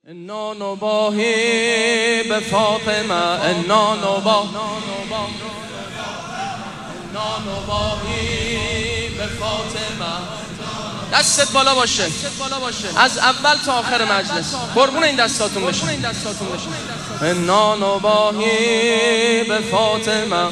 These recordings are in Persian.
انا نباهی به فاطمه انا نباهی به فاطمه. دستت بالا باشه از اول تا آخر مجلس، قربون این دستاتون بشه. انا نباهی به فاطمه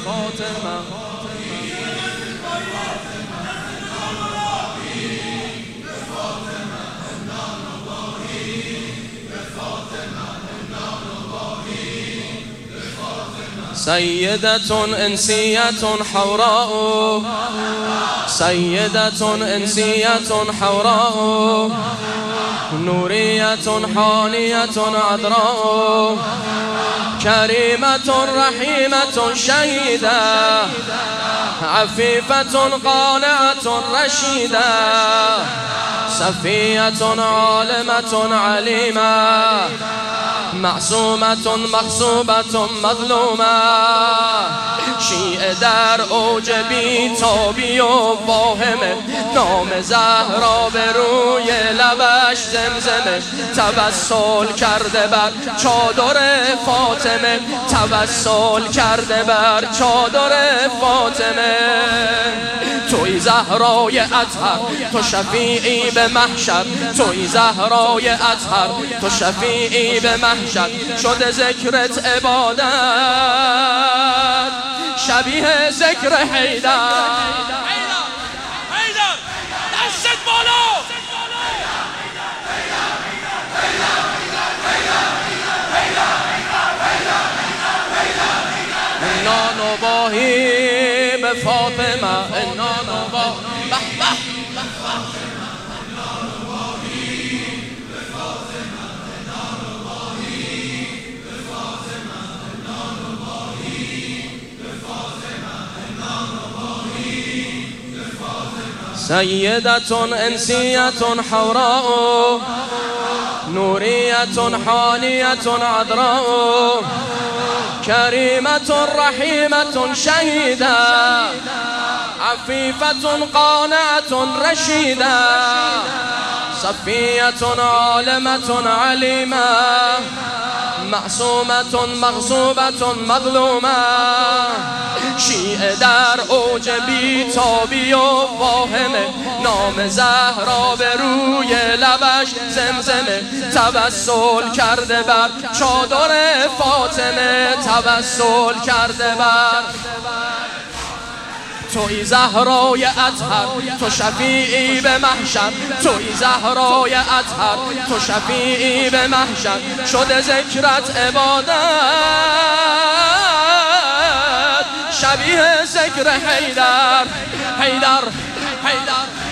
سيدة انسية حوراء سيدة انسية حوراء نورية حانية عذراء كريمة رحيمة شهيدة عفيفة قانعة رشيدة صفية عالمة عليمة معصومة مغصوبة مظلومة شیعه در اوج بی‌تابی و واهمه نام زهرا به روی لبش زمزمه توسل کرده بر چادر فاطمه توسل کرده بر چادر فاطمه توی زهرای اطهر تو شفیعی به محشر توی زهرای اطهر تو شفیعی به محشر شده ذکرت عبادت شبیه ذکر حیدر دست بالا انا نباهی به فاطمه انا نباهی سيدة انسية حوراء نورية حانية عذراء كريمة رحيمة شهيدة عفيفة قانعة رشيدة صفية عالمة عليمة معصومة مغصوبة مظلومة شیعه در اوج بی‌تابی و واهمه نام زهرا به روی لبش زمزمه توسل کرده بر چادر فاطمه توسل کرده بر توی زهرای اطهر تو شفیعی به محشر توی زهرای اطهر تو شفیعی به محشر شده ذکرت عبادت شبیه ذکر حیدر حیدر حیدر